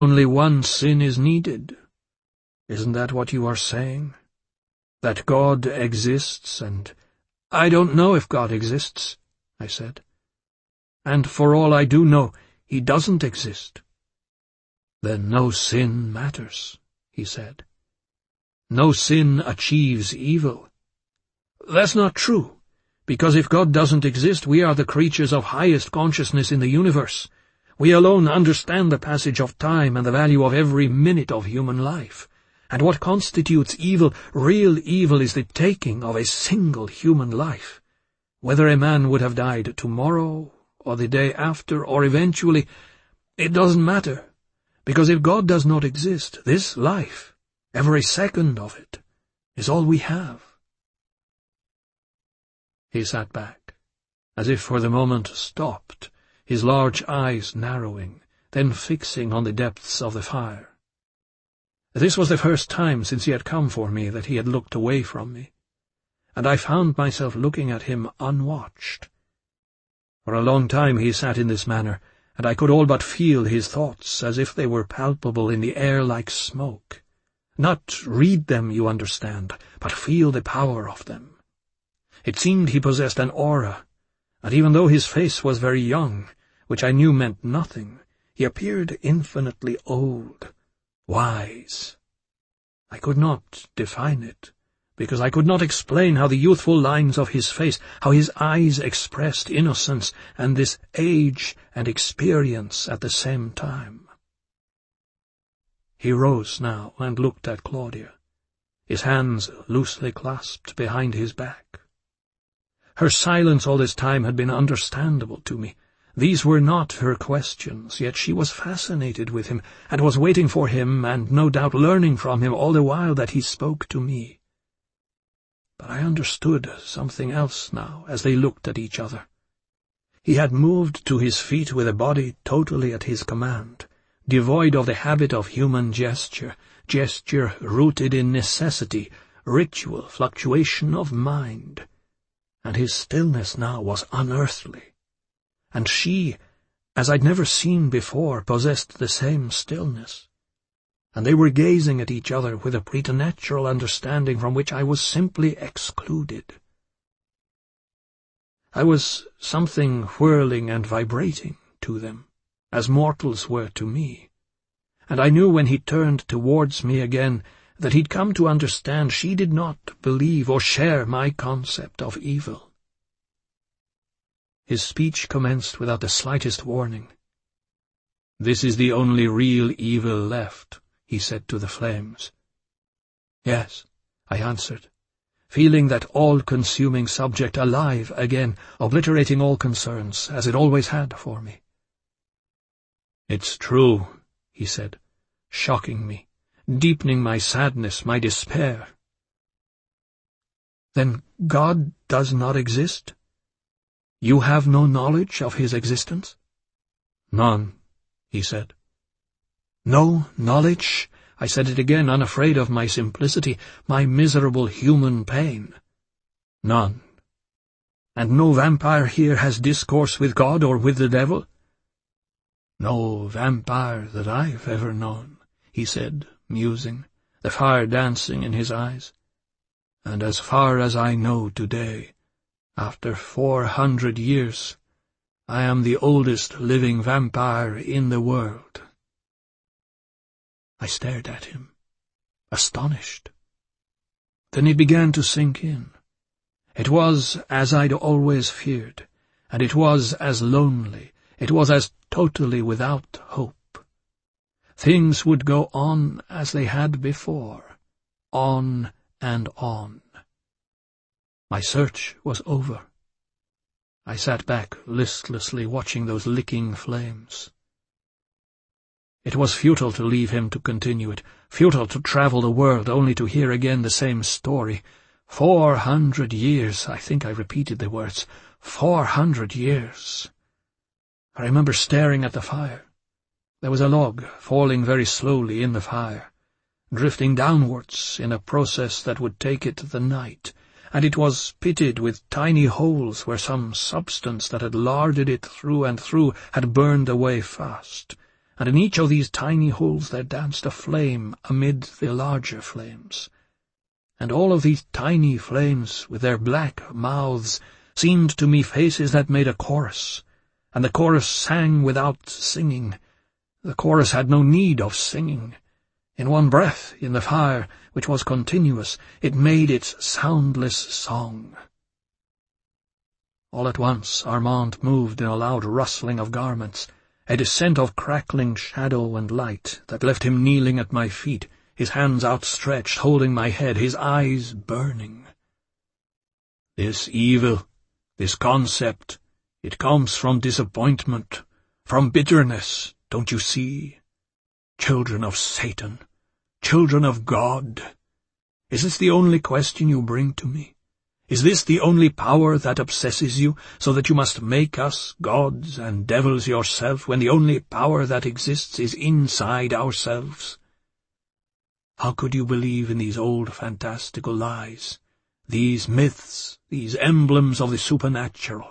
Only one sin is needed. Isn't that what you are saying? That God exists, and— I don't know if God exists, I said. And for all I do know, he doesn't exist. Then no sin matters, he said. No sin achieves evil. That's not true, because if God doesn't exist, we are the creatures of highest consciousness in the universe. We alone understand the passage of time and the value of every minute of human life. And what constitutes evil, real evil, is the taking of a single human life. Whether a man would have died tomorrow, or the day after, or eventually, it doesn't matter, because if God does not exist, this life, every second of it, is all we have. He sat back, as if for the moment stopped, his large eyes narrowing, then fixing on the depths of the fire. This was the first time since he had come for me that he had looked away from me, and I found myself looking at him unwatched. For a long time he sat in this manner, and I could all but feel his thoughts as if they were palpable in the air like smoke. Not read them, you understand, but feel the power of them. It seemed he possessed an aura, and even though his face was very young, which I knew meant nothing, he appeared infinitely old, wise. I could not define it, because I could not explain how the youthful lines of his face, how his eyes expressed innocence and this age and experience at the same time. He rose now and looked at Claudia, his hands loosely clasped behind his back. Her silence all this time had been understandable to me. These were not her questions, yet she was fascinated with him, and was waiting for him, and no doubt learning from him all the while that he spoke to me. But I understood something else now, as they looked at each other. He had moved to his feet with a body totally at his command, devoid of the habit of human gesture rooted in necessity, ritual, fluctuation of mind. And his stillness now was unearthly. And she, as I'd never seen before, possessed the same stillness. And they were gazing at each other with a preternatural understanding from which I was simply excluded. I was something whirling and vibrating to them, as mortals were to me, and I knew when he turned towards me again that he'd come to understand she did not believe or share my concept of evil. His speech commenced without the slightest warning. "This is the only real evil left," he said to the flames. "Yes," I answered, feeling that all-consuming subject alive again, obliterating all concerns, as it always had for me. "It's true," he said, shocking me, deepening my sadness, my despair. "Then God does not exist? You have no knowledge of his existence?" "None," he said. "No knowledge?" I said it again, unafraid of my simplicity, my miserable human pain. "None." "And no vampire here has discourse with God or with the devil?" "No vampire that I've ever known," he said, musing, the fire dancing in his eyes. "And as far as I know today, after 400 years, I am the oldest living vampire in the world." I stared at him, astonished. Then it began to sink in. It was as I'd always feared, and it was as lonely, it was as totally without hope. Things would go on as they had before, on and on. My search was over. I sat back listlessly watching those licking flames. It was futile to leave him to continue it, futile to travel the world only to hear again the same story. 400 years, I think I repeated the words, 400 years. I remember staring at the fire. There was a log falling very slowly in the fire, drifting downwards in a process that would take it the night, and it was pitted with tiny holes where some substance that had larded it through and through had burned away fast, and in each of these tiny holes there danced a flame amid the larger flames. And all of these tiny flames, with their black mouths, seemed to me faces that made a chorus, and the chorus sang without singing. The chorus had no need of singing. In one breath, in the fire, which was continuous, it made its soundless song. All at once Armand moved in a loud rustling of garments, a descent of crackling shadow and light that left him kneeling at my feet, his hands outstretched, holding my head, his eyes burning. This evil, this concept, it comes from disappointment, from bitterness, don't you see? Children of Satan, children of God, is this the only question you bring to me? Is this the only power that obsesses you, so that you must make us gods and devils yourself, when the only power that exists is inside ourselves? How could you believe in these old fantastical lies, these myths, these emblems of the supernatural?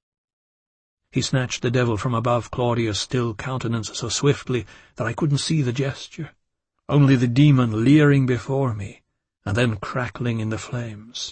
He snatched the devil from above Claudia's still countenance so swiftly that I couldn't see the gesture, only the demon leering before me, and then crackling in the flames.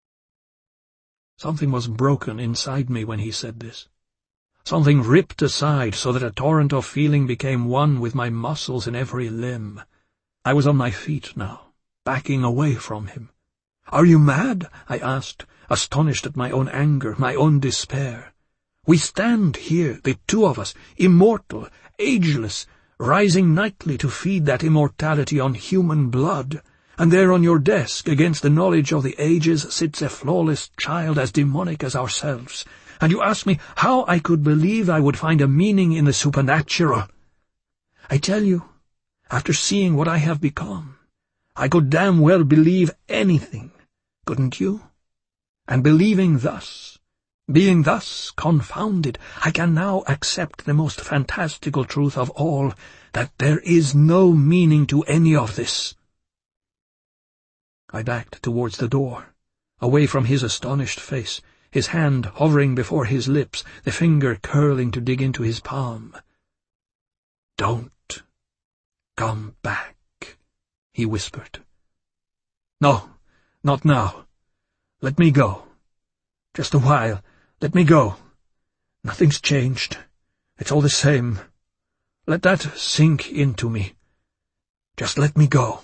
Something was broken inside me when he said this. Something ripped aside so that a torrent of feeling became one with my muscles in every limb. I was on my feet now, backing away from him. "Are you mad?" I asked, astonished at my own anger, my own despair. "We stand here, the two of us, immortal, ageless, rising nightly to feed that immortality on human blood. And there on your desk, against the knowledge of the ages, sits a flawless child as demonic as ourselves. And you ask me how I could believe I would find a meaning in the supernatural. I tell you, after seeing what I have become, I could damn well believe anything, couldn't you? And believing thus, being thus confounded, I can now accept the most fantastical truth of all, that there is no meaning to any of this." I backed towards the door, away from his astonished face, his hand hovering before his lips, the finger curling to dig into his palm. "Don't come back," he whispered. "No, not now. Let me go. Just a while. Let me go. Nothing's changed. It's all the same. Let that sink into me. Just let me go."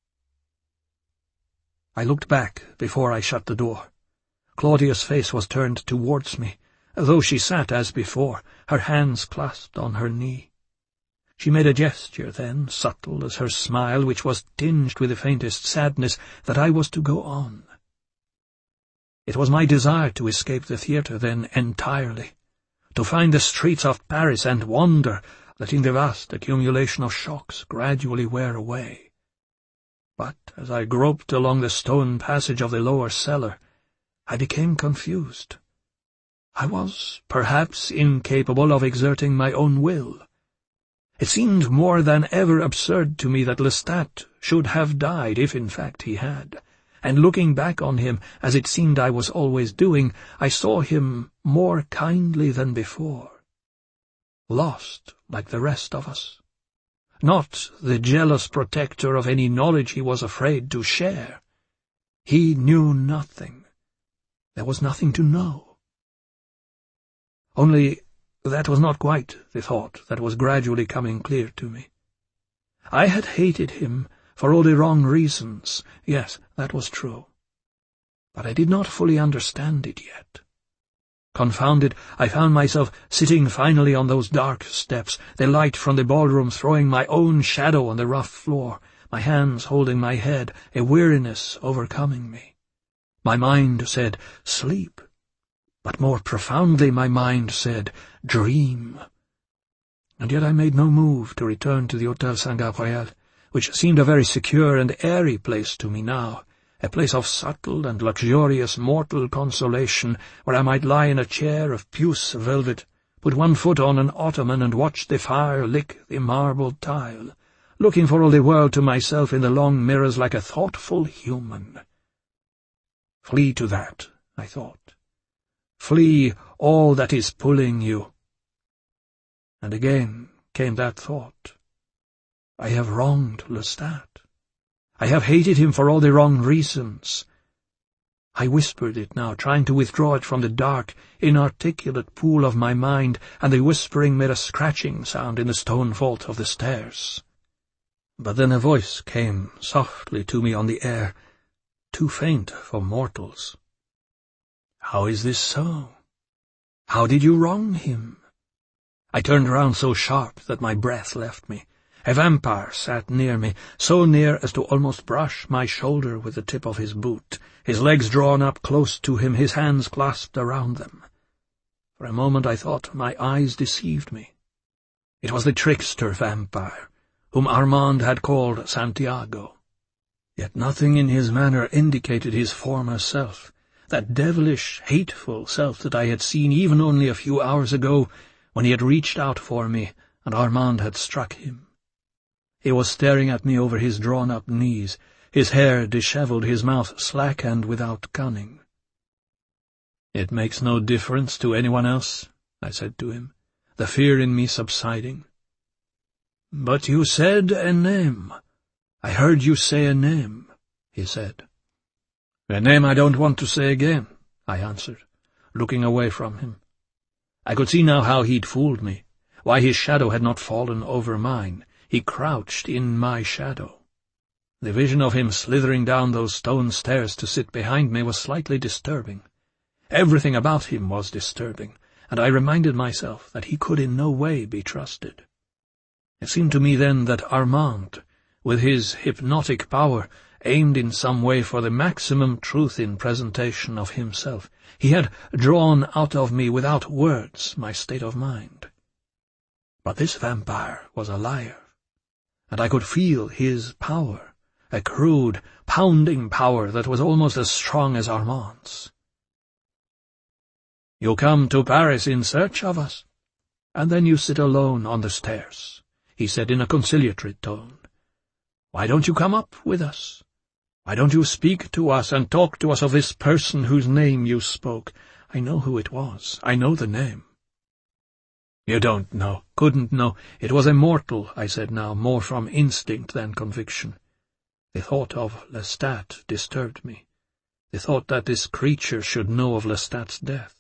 I looked back before I shut the door. Claudia's face was turned towards me, though she sat as before, her hands clasped on her knee. She made a gesture then, subtle as her smile, which was tinged with the faintest sadness, that I was to go on. It was my desire to escape the theatre then entirely, to find the streets of Paris and wander, letting the vast accumulation of shocks gradually wear away. But as I groped along the stone passage of the lower cellar, I became confused. I was, perhaps, incapable of exerting my own will. It seemed more than ever absurd to me that Lestat should have died, if in fact he had, and looking back on him, as it seemed I was always doing, I saw him more kindly than before. Lost like the rest of us. Not the jealous protector of any knowledge he was afraid to share. He knew nothing. There was nothing to know. Only that was not quite the thought that was gradually coming clear to me. I had hated him for all the wrong reasons. Yes, that was true. But I did not fully understand it yet. Confounded, I found myself sitting finally on those dark steps, the light from the ballroom throwing my own shadow on the rough floor, my hands holding my head, a weariness overcoming me. My mind said, "Sleep," but more profoundly my mind said, "Dream." And yet I made no move to return to the Hôtel Saint-Gabriel, which seemed a very secure and airy place to me now, a place of subtle and luxurious mortal consolation, where I might lie in a chair of puce velvet, put one foot on an ottoman and watch the fire lick the marble tile, looking for all the world to myself in the long mirrors like a thoughtful human. Flee to that, I thought. Flee all that is pulling you. And again came that thought. I have wronged Lestat. I have hated him for all the wrong reasons. I whispered it now, trying to withdraw it from the dark, inarticulate pool of my mind, and the whispering made a scratching sound in the stone vault of the stairs. But then a voice came softly to me on the air, too faint for mortals. "How is this so? How did you wrong him?" I turned round so sharp that my breath left me. A vampire sat near me, so near as to almost brush my shoulder with the tip of his boot, his legs drawn up close to him, his hands clasped around them. For a moment I thought my eyes deceived me. It was the trickster vampire, whom Armand had called Santiago. Yet nothing in his manner indicated his former self, that devilish, hateful self that I had seen even only a few hours ago, when he had reached out for me and Armand had struck him. He was staring at me over his drawn-up knees, his hair dishevelled, his mouth slack and without cunning. "It makes no difference to anyone else," I said to him, the fear in me subsiding. "But you said a name. I heard you say a name," he said. "A name I don't want to say again," I answered, looking away from him. I could see now how he'd fooled me, why his shadow had not fallen over mine. He crouched in my shadow. The vision of him slithering down those stone stairs to sit behind me was slightly disturbing. Everything about him was disturbing, and I reminded myself that he could in no way be trusted. It seemed to me then that Armand, with his hypnotic power, aimed in some way for the maximum truth in presentation of himself. He had drawn out of me without words my state of mind. But this vampire was a liar, and I could feel his power, a crude, pounding power that was almost as strong as Armand's. "You come to Paris in search of us, and then you sit alone on the stairs," he said in a conciliatory tone. "Why don't you come up with us? Why don't you speak to us and talk to us of this person whose name you spoke? I know who it was. I know the name." "You don't know, couldn't know. It was a mortal," I said now, more from instinct than conviction. The thought of Lestat disturbed me, the thought that this creature should know of Lestat's death.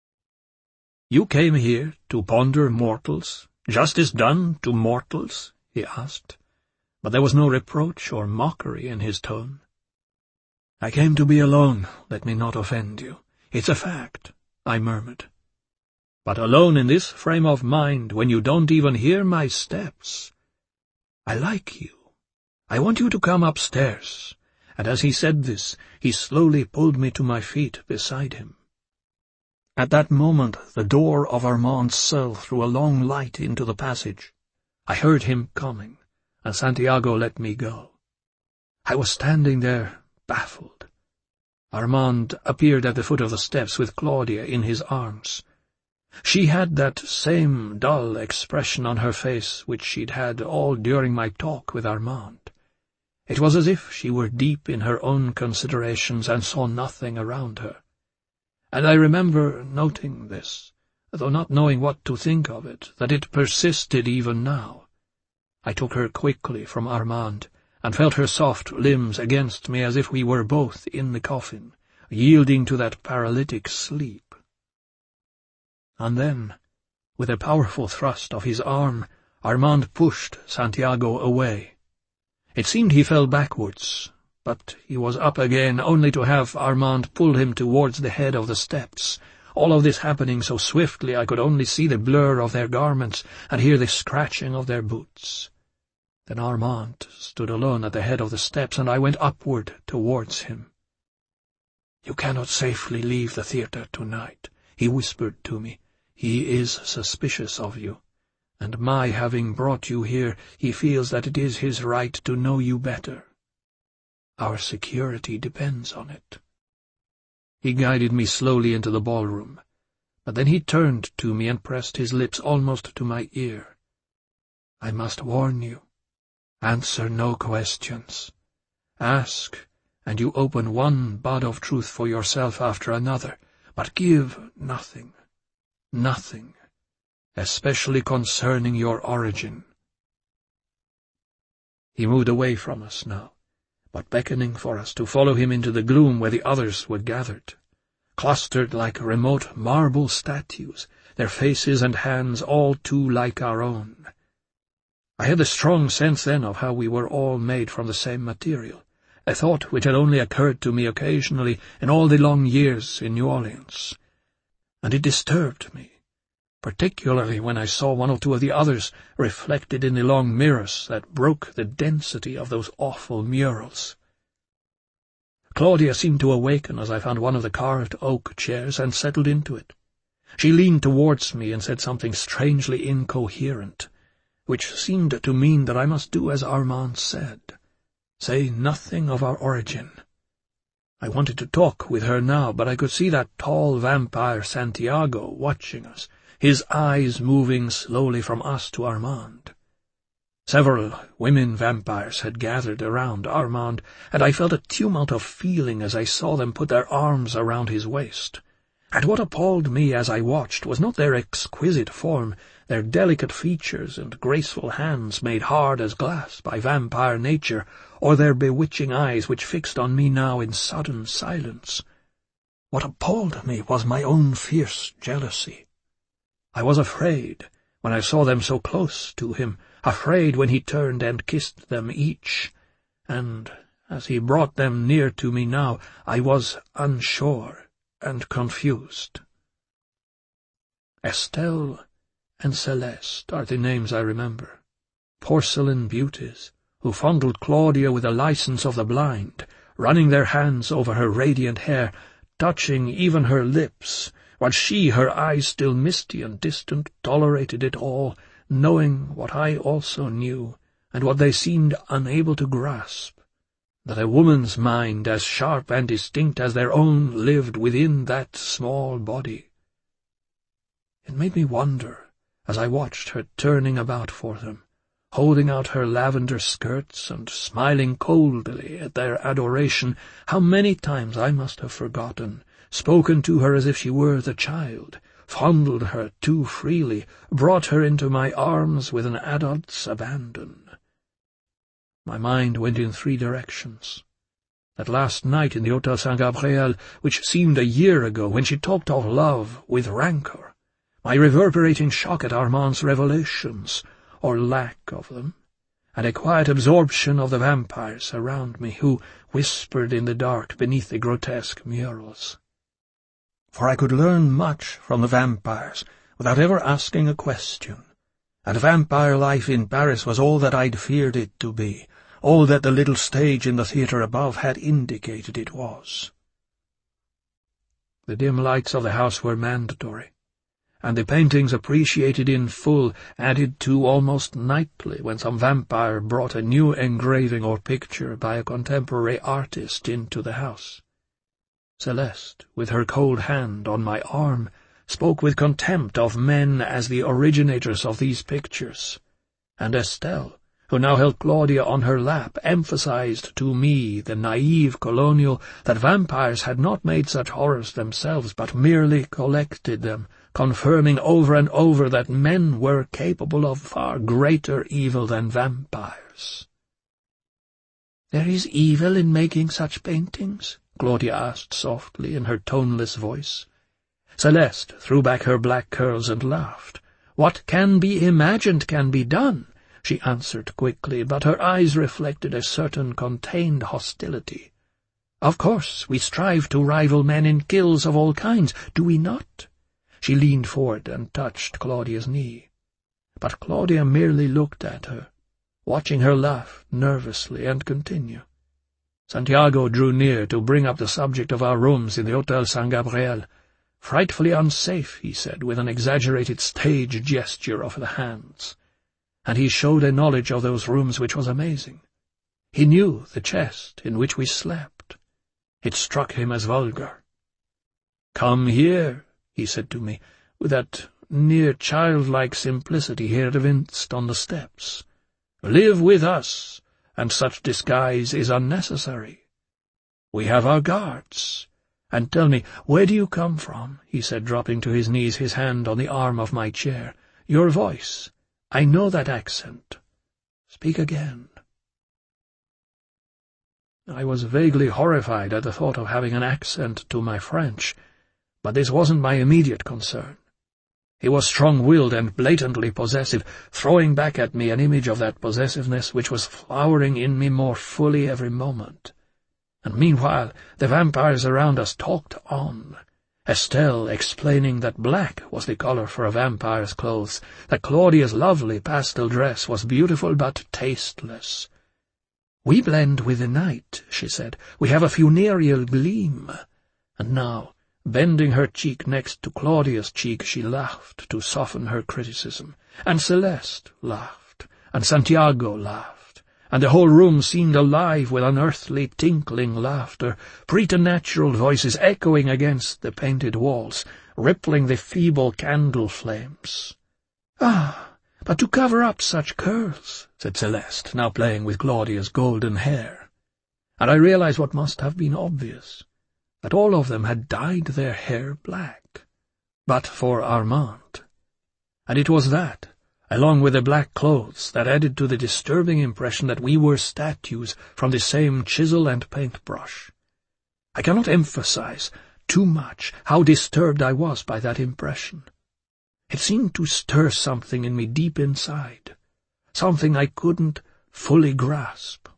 "You came here to ponder mortals, justice done to mortals?" he asked, but there was no reproach or mockery in his tone. "I came to be alone, let me not offend you. It's a fact," I murmured. "But alone in this frame of mind, when you don't even hear my steps. I like you. I want you to come upstairs." And as he said this, he slowly pulled me to my feet beside him. At that moment the door of Armand's cell threw a long light into the passage. I heard him coming, and Santiago let me go. I was standing there, baffled. Armand appeared at the foot of the steps with Claudia in his arms. She had that same dull expression on her face which she'd had all during my talk with Armand. It was as if she were deep in her own considerations and saw nothing around her. And I remember noting this, though not knowing what to think of it, that it persisted even now. I took her quickly from Armand, and felt her soft limbs against me as if we were both in the coffin, yielding to that paralytic sleep. And then, with a powerful thrust of his arm, Armand pushed Santiago away. It seemed he fell backwards, but he was up again, only to have Armand pull him towards the head of the steps, all of this happening so swiftly I could only see the blur of their garments and hear the scratching of their boots. Then Armand stood alone at the head of the steps, and I went upward towards him. "You cannot safely leave the theatre tonight," he whispered to me. "He is suspicious of you, and my having brought you here, he feels that it is his right to know you better. Our security depends on it." He guided me slowly into the ballroom, but then he turned to me and pressed his lips almost to my ear. "I must warn you. Answer no questions. Ask, and you open one bud of truth for yourself after another, but give nothing. Nothing. especially concerning your origin." He moved away from us now, but beckoning for us to follow him into the gloom where the others were gathered, clustered like remote marble statues, their faces and hands all too like our own. I had a strong sense then of how we were all made from the same material, a thought which had only occurred to me occasionally in all the long years in New Orleans, and it disturbed me, particularly when I saw one or two of the others reflected in the long mirrors that broke the density of those awful murals. Claudia seemed to awaken as I found one of the carved oak chairs and settled into it. She leaned towards me and said something strangely incoherent, which seemed to mean that I must do as Armand said, say nothing of our origin. I wanted to talk with her now, but I could see that tall vampire Santiago watching us, his eyes moving slowly from us to Armand. Several women vampires had gathered around Armand, and I felt a tumult of feeling as I saw them put their arms around his waist. And what appalled me as I watched was not their exquisite form, their delicate features and graceful hands made hard as glass by vampire nature, or their bewitching eyes which fixed on me now in sudden silence. What appalled me was my own fierce jealousy. I was afraid when I saw them so close to him, afraid when he turned and kissed them each, and as he brought them near to me now, I was unsure and confused. Estelle and Celeste are the names I remember, porcelain beauties, who fondled Claudia with the license of the blind, running their hands over her radiant hair, touching even her lips, while she, her eyes still misty and distant, tolerated it all, knowing what I also knew, and what they seemed unable to grasp, that a woman's mind as sharp and distinct as their own lived within that small body. It made me wonder, as I watched her turning about for them, holding out her lavender skirts and smiling coldly at their adoration, how many times I must have forgotten, spoken to her as if she were the child, fondled her too freely, brought her into my arms with an adult's abandon. My mind went in 3 directions. That last night in the Hôtel Saint-Gabriel, which seemed a year ago, when she talked of love with rancor, my reverberating shock at Armand's revelations, or lack of them, and a quiet absorption of the vampires around me, who whispered in the dark beneath the grotesque murals. For I could learn much from the vampires without ever asking a question, and vampire life in Paris was all that I'd feared it to be, all that the little stage in the theatre above had indicated it was. The dim lights of the house were mandatory, and the paintings appreciated in full, added to almost nightly when some vampire brought a new engraving or picture by a contemporary artist into the house. Celeste, with her cold hand on my arm, spoke with contempt of men as the originators of these pictures, and Estelle, who now held Claudia on her lap, emphasized to me, the naive colonial, that vampires had not made such horrors themselves, but merely collected them, confirming over and over that men were capable of far greater evil than vampires. "There is evil in making such paintings?" Claudia asked softly in her toneless voice. Celeste threw back her black curls and laughed. "What can be imagined can be done," she answered quickly, but her eyes reflected a certain contained hostility. "Of course, we strive to rival men in kills of all kinds, do we not?" She leaned forward and touched Claudia's knee. But Claudia merely looked at her, watching her laugh nervously and continue. Santiago drew near to bring up the subject of our rooms in the Hôtel Saint-Gabriel. "Frightfully unsafe," he said, with an exaggerated stage gesture of the hands. And he showed a knowledge of those rooms which was amazing. He knew the chest in which we slept. It struck him as vulgar. "Come here," he said to me, with that near childlike simplicity he had evinced on the steps. "Live with us, and such disguise is unnecessary. We have our guards. And tell me, where do you come from?" he said, dropping to his knees, his hand on the arm of my chair. Your voice. I know that accent. Speak again." I was vaguely horrified at the thought of having an accent to my French, but this wasn't my immediate concern. He was strong-willed and blatantly possessive, throwing back at me an image of that possessiveness which was flowering in me more fully every moment. And meanwhile the vampires around us talked on, Estelle explaining that black was the color for a vampire's clothes, that Claudia's lovely pastel dress was beautiful but tasteless. "We blend with the night," she said. "We have a funereal gleam." And now, bending her cheek next to Claudia's cheek, she laughed to soften her criticism, and Celeste laughed, and Santiago laughed, and the whole room seemed alive with unearthly tinkling laughter, preternatural voices echoing against the painted walls, rippling the feeble candle flames. "Ah, but to cover up such curls," said Celeste, now playing with Claudia's golden hair. And I realized what must have been obvious, that all of them had dyed their hair black, but for Armand. And it was that, along with the black clothes, that added to the disturbing impression that we were statues from the same chisel and paintbrush. I cannot emphasize too much how disturbed I was by that impression. It seemed to stir something in me deep inside, something I couldn't fully grasp.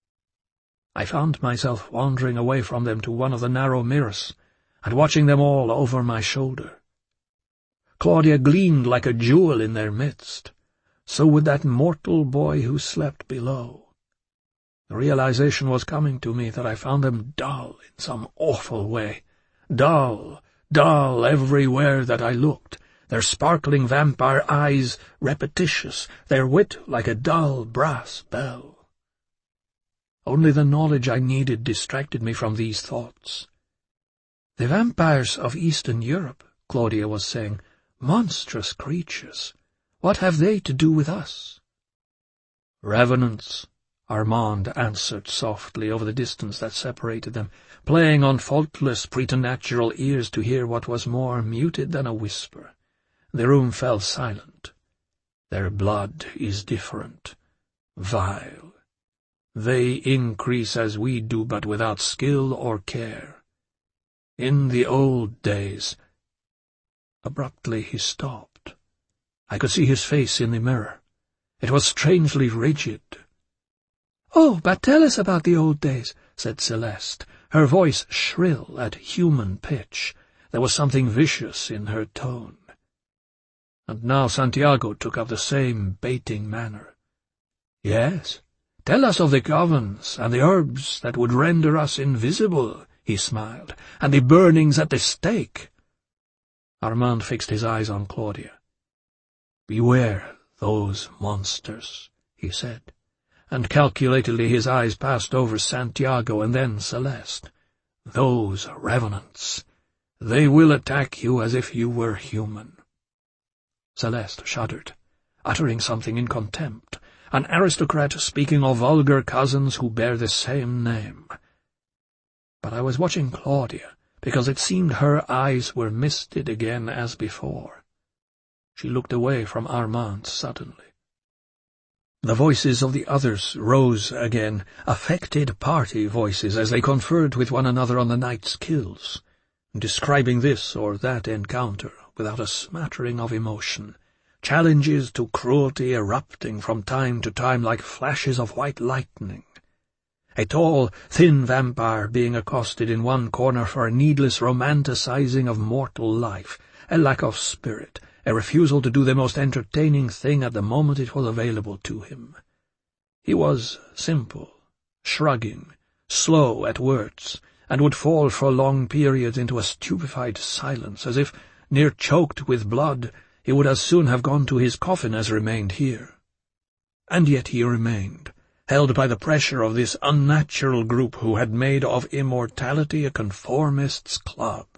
I found myself wandering away from them to one of the narrow mirrors, and watching them all over my shoulder. Claudia gleamed like a jewel in their midst. So would that mortal boy who slept below. The realization was coming to me that I found them dull in some awful way. Dull, dull everywhere that I looked, their sparkling vampire eyes repetitious, their wit like a dull brass bell. Only the knowledge I needed distracted me from these thoughts. "The vampires of Eastern Europe," Claudia was saying, "monstrous creatures. What have they to do with us?" "Revenants," Armand answered softly over the distance that separated them, playing on faultless preternatural ears to hear what was more muted than a whisper. The room fell silent. "Their blood is different, vile. They increase as we do, but without skill or care. In the old days—" Abruptly he stopped. I could see his face in the mirror. It was strangely rigid. "Oh, but tell us about the old days," said Celeste, her voice shrill at human pitch. There was something vicious in her tone. And now Santiago took up the same baiting manner. "Yes, tell us of the covens and the herbs that would render us invisible," he smiled, "and the burnings at the stake." Armand fixed his eyes on Claudia. "Beware those monsters," he said, and calculatedly his eyes passed over Santiago and then Celeste. "Those revenants. They will attack you as if you were human." Celeste shuddered, uttering something in contempt, an aristocrat speaking of vulgar cousins who bear the same name. But I was watching Claudia, because it seemed her eyes were misted again as before. She looked away from Armand suddenly. The voices of the others rose again, affected party voices, as they conferred with one another on the night's kills, describing this or that encounter without a smattering of emotion, challenges to cruelty erupting from time to time like flashes of white lightning. A tall, thin vampire being accosted in one corner for a needless romanticizing of mortal life, a lack of spirit, a refusal to do the most entertaining thing at the moment it was available to him. He was simple, shrugging, slow at words, and would fall for long periods into a stupefied silence, as if, near choked with blood, he would as soon have gone to his coffin as remained here. And yet he remained, held by the pressure of this unnatural group who had made of immortality a conformists' club.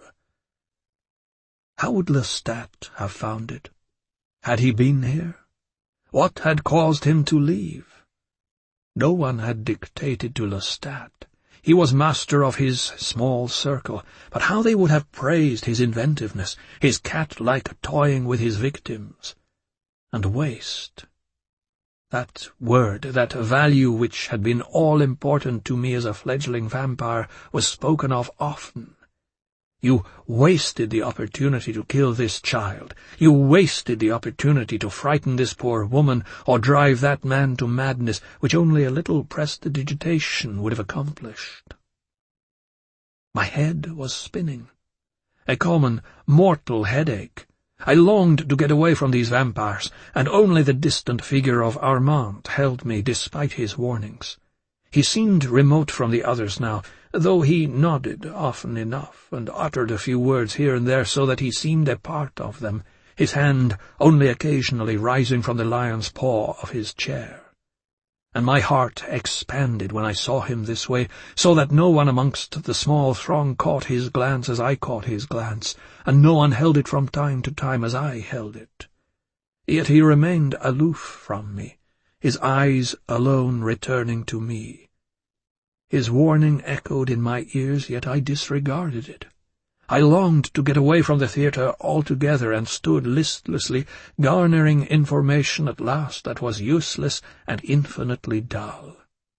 How would Lestat have found it? Had he been here? What had caused him to leave? No one had dictated to Lestat. He was master of his small circle, but how they would have praised his inventiveness, his cat-like toying with his victims. and waste. That word, that value which had been all-important to me as a fledgling vampire, was spoken of often. You wasted the opportunity to kill this child. You wasted the opportunity to frighten this poor woman or drive that man to madness, which only a little prestidigitation would have accomplished. My head was spinning. A common, mortal headache. I longed to get away from these vampires, and only the distant figure of Armand held me despite his warnings. He seemed remote from the others now, though he nodded often enough and uttered a few words here and there so that he seemed a part of them, his hand only occasionally rising from the lion's paw of his chair. And my heart expanded when I saw him this way, so that no one amongst the small throng caught his glance as I caught his glance, and no one held it from time to time as I held it. Yet he remained aloof from me, his eyes alone returning to me. His warning echoed in my ears, yet I disregarded it. I longed to get away from the theatre altogether, and stood listlessly garnering information at last that was useless and infinitely dull.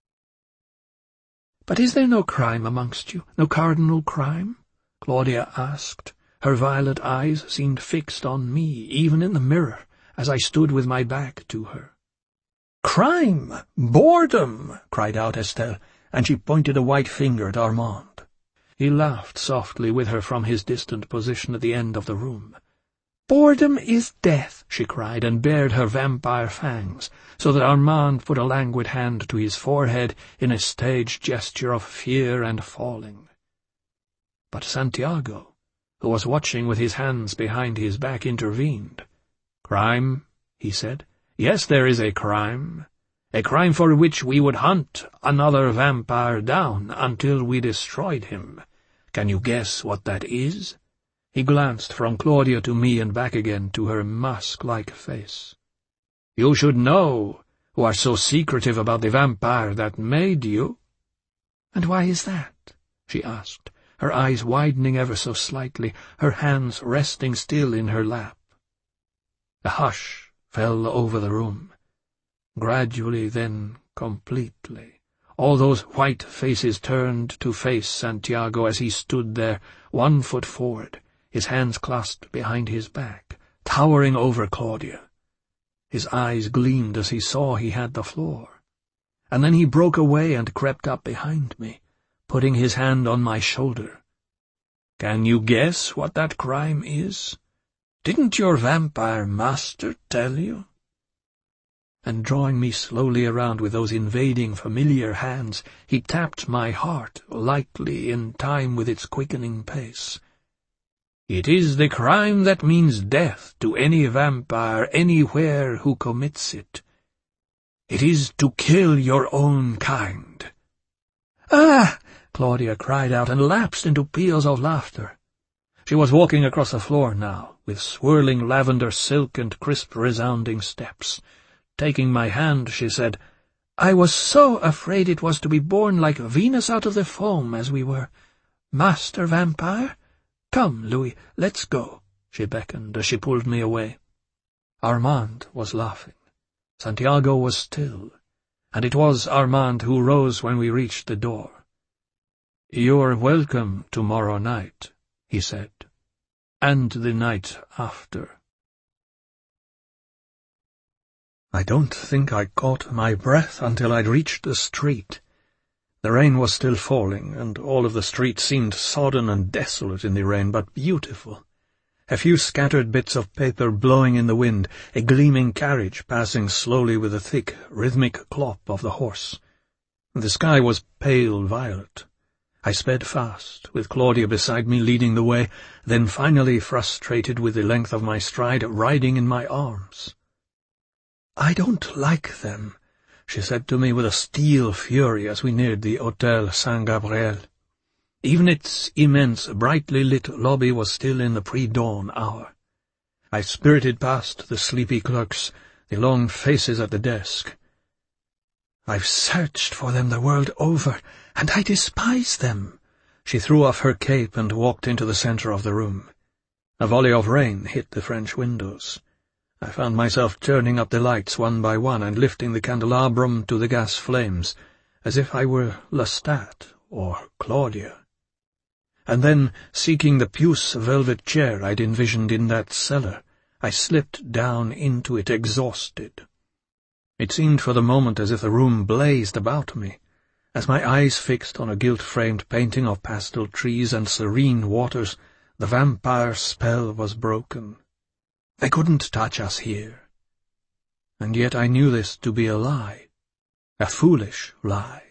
"But is there no crime amongst you, no cardinal crime?" Claudia asked. Her violet eyes seemed fixed on me, even in the mirror, as I stood with my back to her. "Crime! Boredom!" cried out Estelle, and she pointed a white finger at Armand. He laughed softly with her from his distant position at the end of the room. "Boredom is death," she cried, and bared her vampire fangs, so that Armand put a languid hand to his forehead in a stage gesture of fear and falling. But Santiago, who was watching with his hands behind his back, intervened. "Crime," he said. "Yes, there is a crime for which we would hunt another vampire down until we destroyed him. Can you guess what that is?" He glanced from Claudia to me and back again to her mask-like face. "You should know, who are so secretive about the vampire that made you." "And why is that?" she asked, her eyes widening ever so slightly, her hands resting still in her lap. A hush fell over the room. Gradually, then completely, all those white faces turned to face Santiago as he stood there, 1 foot forward, his hands clasped behind his back, towering over Claudia. His eyes gleamed as he saw he had the floor. And then he broke away and crept up behind me, putting his hand on my shoulder. "Can you guess what that crime is? Didn't your vampire master tell you?" And drawing me slowly around with those invading familiar hands, he tapped my heart lightly in time with its quickening pace. "It is the crime that means death to any vampire anywhere who commits it. It is to kill your own kind." "Ah!" Claudia cried out and lapsed into peals of laughter. She was walking across the floor now, with swirling lavender silk and crisp resounding steps. Taking my hand, she said, "I was so afraid it was to be born like Venus out of the foam, as we were. Master Vampire? Come, Louis, let's go," she beckoned as she pulled me away. Armand was laughing. Santiago was still, and it was Armand who rose when we reached the door. "You're welcome tomorrow night," he said, "and the night after." I don't think I caught my breath until I'd reached the street. The rain was still falling, and all of the street seemed sodden and desolate in the rain, but beautiful. A few scattered bits of paper blowing in the wind, a gleaming carriage passing slowly with the thick, rhythmic clop of the horse. The sky was pale violet. I sped fast, with Claudia beside me leading the way, then finally, frustrated with the length of my stride, riding in my arms. "I don't like them," she said to me with a steel fury as we neared the Hôtel Saint-Gabriel. Even its immense, brightly lit lobby was still in the pre-dawn hour. I spirited past the sleepy clerks, the long faces at the desk. "I've searched for them the world over, and I despise them." She threw off her cape and walked into the center of the room. A volley of rain hit the French windows. I found myself turning up the lights one by one and lifting the candelabrum to the gas flames, as if I were Lestat or Claudia. And then, seeking the puce velvet chair I'd envisioned in that cellar, I slipped down into it exhausted. It seemed for the moment as if the room blazed about me, as my eyes fixed on a gilt-framed painting of pastel trees and serene waters. The vampire spell was broken. They couldn't touch us here. And yet I knew this to be a lie, a foolish lie.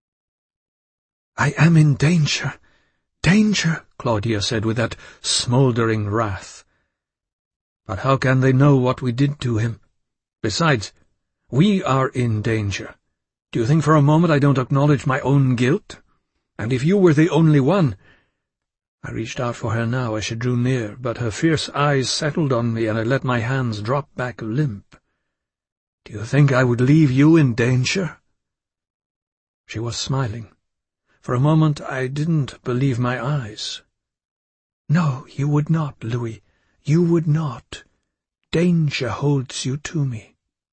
"I am in danger, danger," Claudia said with that smouldering wrath. "But how can they know what we did to him? Besides, we are in danger. Do you think for a moment I don't acknowledge my own guilt? And if you were the only one—" I reached out for her now as she drew near, but her fierce eyes settled on me and I let my hands drop back limp. "Do you think I would leave you in danger?" She was smiling. For a moment I didn't believe my eyes. "No, you would not, Louis. You would not. Danger holds you to me."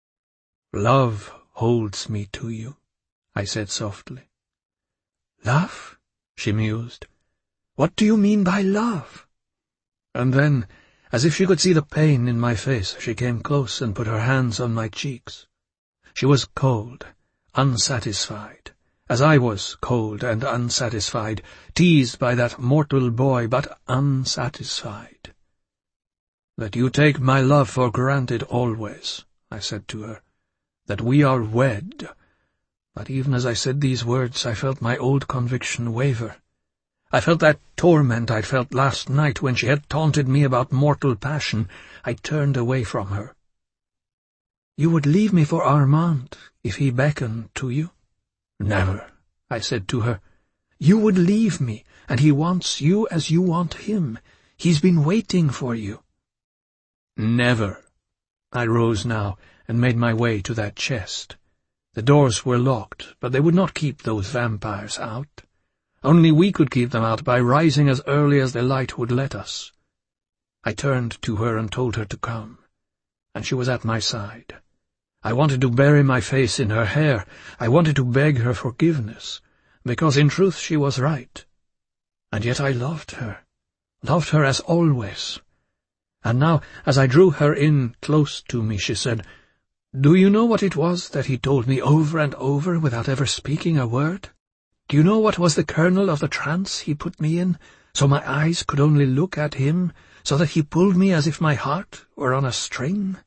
"Love holds me to you," I said softly. "Love?" she mused. "What do you mean by love?" And then, as if she could see the pain in my face, she came close and put her hands on my cheeks. She was cold, unsatisfied, as I was cold and unsatisfied, teased by that mortal boy, but unsatisfied. "That you take my love for granted always," I said to her, "that we are wed." But even as I said these words, I felt my old conviction waver. I felt that torment I'd felt last night when she had taunted me about mortal passion. I turned away from her. "You would leave me for Armand if he beckoned to you?" "Never," I said to her. "You would leave me, and he wants you as you want him. He's been waiting for you." "Never." I rose now and made my way to that chest. The doors were locked, but they would not keep those vampires out. Only we could keep them out by rising as early as the light would let us. I turned to her and told her to come, and she was at my side. I wanted to bury my face in her hair. I wanted to beg her forgiveness, because in truth she was right. And yet I loved her as always. And now, as I drew her in close to me, she said, "Do you know what it was that he told me over and over without ever speaking a word? Do you know what was the kernel of the trance he put me in, so my eyes could only look at him, so that he pulled me as if my heart were on a string?"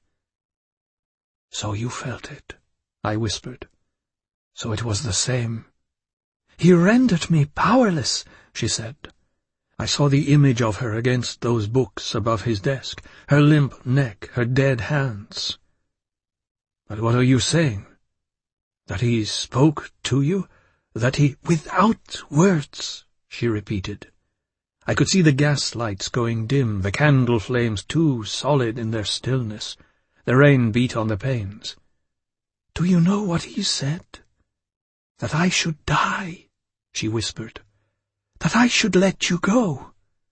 "So you felt it," I whispered. "So it was the same." "He rendered me powerless," she said. I saw the image of her against those books above his desk, her limp neck, her dead hands. "But what are you saying? That he spoke to you? That he—" "Without words," she repeated. I could see the gas lights going dim, the candle flames too solid in their stillness. The rain beat on the panes. "Do you know what he said? That I should die," she whispered. "That I should let you go."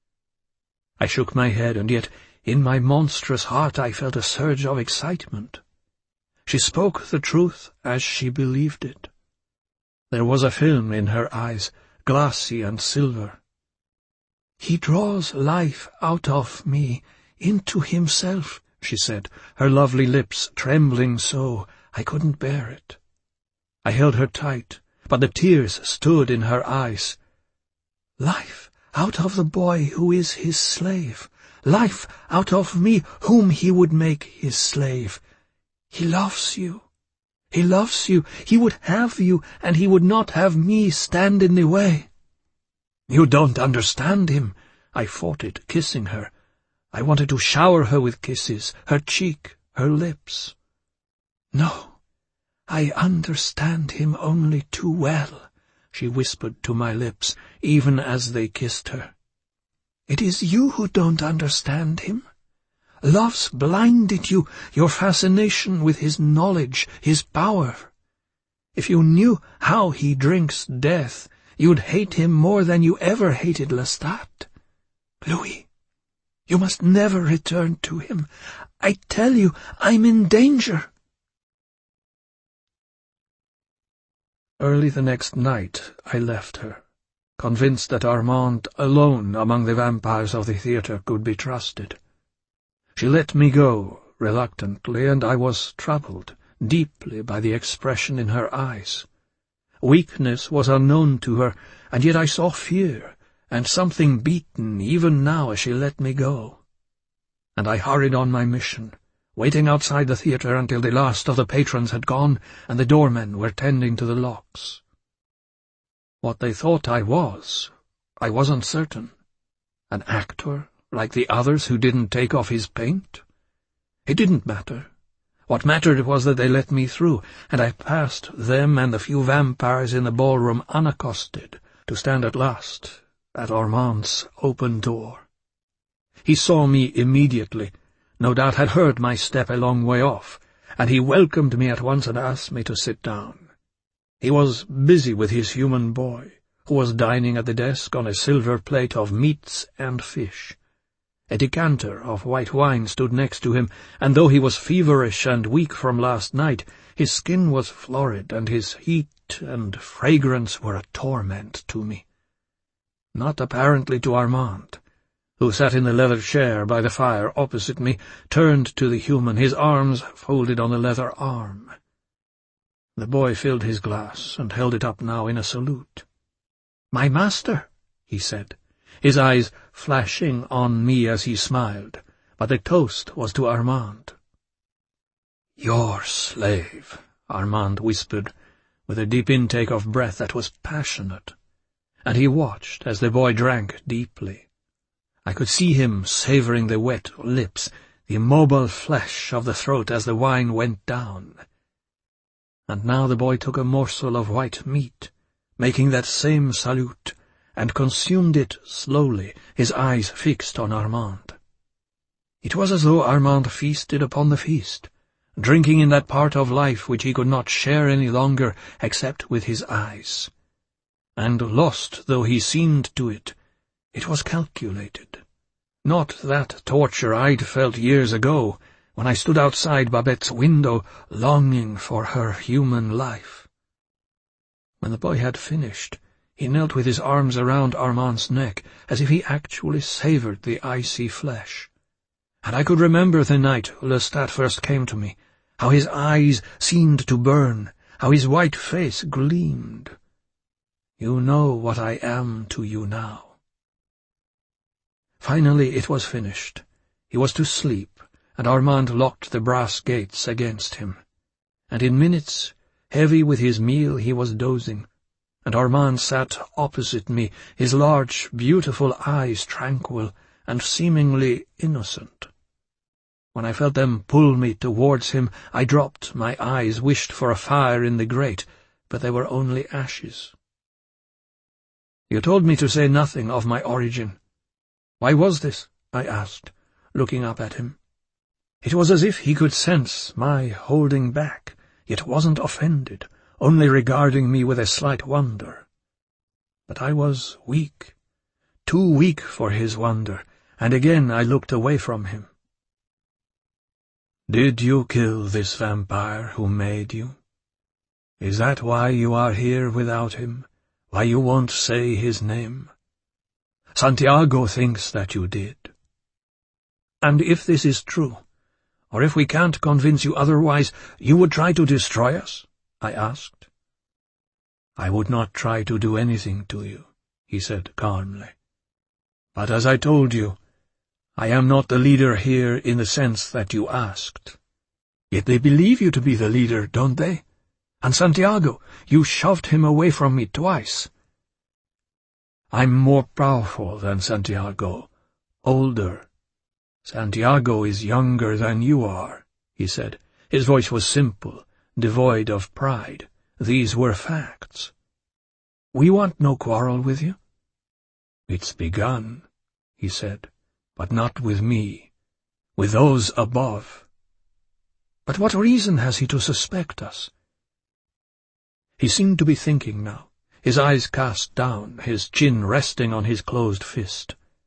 I shook my head, and yet in my monstrous heart I felt a surge of excitement. She spoke the truth as she believed it. There was a film in her eyes, glassy and silver. "He draws life out of me, into himself," she said, her lovely lips trembling so I couldn't bear it. I held her tight, but the tears stood in her eyes. "Life out of the boy who is his slave, life out of me whom he would make his slave. He loves you. He loves you. He would have you, and he would not have me stand in the way." "You don't understand him," I fought it, kissing her. I wanted to shower her with kisses, her cheek, her lips. "No, I understand him only too well," she whispered to my lips, even as they kissed her. "It is you who don't understand him. Love's blinded you, your fascination with his knowledge, his power. If you knew how he drinks death, you'd hate him more than you ever hated Lestat. Louis, You must never return to him. I tell you, I'm in danger." Early the next night I left her, convinced that Armand alone among the vampires of the theatre could be trusted. She let me go, reluctantly, and I was troubled deeply by the expression in her eyes. Weakness was unknown to her, and yet I saw fear, and something beaten even now as she let me go. And I hurried on my mission, waiting outside the theatre until the last of the patrons had gone and the doormen were tending to the locks. What they thought I wasn't certain. An actor, like the others who didn't take off his paint? It didn't matter. What mattered was that they let me through, and I passed them and the few vampires in the ballroom unaccosted, to stand at last at Armand's open door. He saw me immediately, no doubt had heard my step a long way off, and he welcomed me at once and asked me to sit down. He was busy with his human boy, who was dining at the desk on a silver plate of meats and fish. A decanter of white wine stood next to him, and though he was feverish and weak from last night, his skin was florid, and his heat and fragrance were a torment to me. Not apparently to Armand, who sat in the leather chair by the fire opposite me, turned to the human, his arms folded on the leather arm. The boy filled his glass and held it up now in a salute. "My master," he said, his eyes flashing on me as he smiled, but the toast was to Armand. "Your slave," Armand whispered, with a deep intake of breath that was passionate, and he watched as the boy drank deeply. I could see him savouring the wet lips, the immobile flesh of the throat as the wine went down. And now the boy took a morsel of white meat, making that same salute, and consumed it slowly, his eyes fixed on Armand. It was as though Armand feasted upon the feast, drinking in that part of life which he could not share any longer except with his eyes. And lost though he seemed to it, it was calculated. Not that torture I'd felt years ago, when I stood outside Babette's window, longing for her human life. When the boy had finished, he knelt with his arms around Armand's neck, as if he actually savoured the icy flesh. And I could remember the night Lestat first came to me, how his eyes seemed to burn, how his white face gleamed. You know what I am to you now. Finally it was finished. He was to sleep, and Armand locked the brass gates against him. And in minutes, heavy with his meal, he was dozing, and Armand sat opposite me, his large, beautiful eyes tranquil and seemingly innocent. When I felt them pull me towards him, I dropped my eyes, wished for a fire in the grate, but they were only ashes. "You told me to say nothing of my origin. Why was this?" I asked, looking up at him. It was as if he could sense my holding back, yet wasn't offended, only regarding me with a slight wonder. But I was weak, too weak for his wonder, and again I looked away from him. "Did you kill this vampire who made you? Is that why you are here without him, why you won't say his name? Santiago thinks that you did." "And if this is true, or if we can't convince you otherwise, you would try to destroy us?" I asked. "I would not try to do anything to you," he said calmly. "But as I told you, I am not the leader here in the sense that you asked. Yet they believe you to be the leader, don't they? And Santiago, you shoved him away from me twice." "I'm more powerful than Santiago, older. Santiago is younger than you are," he said. His voice was simple, devoid of pride. These were facts. "We want no quarrel with you." "It's begun," he said, "but not with me, with those above." "But what reason has he to suspect us?" He seemed to be thinking now, his eyes cast down, his chin resting on his closed fist.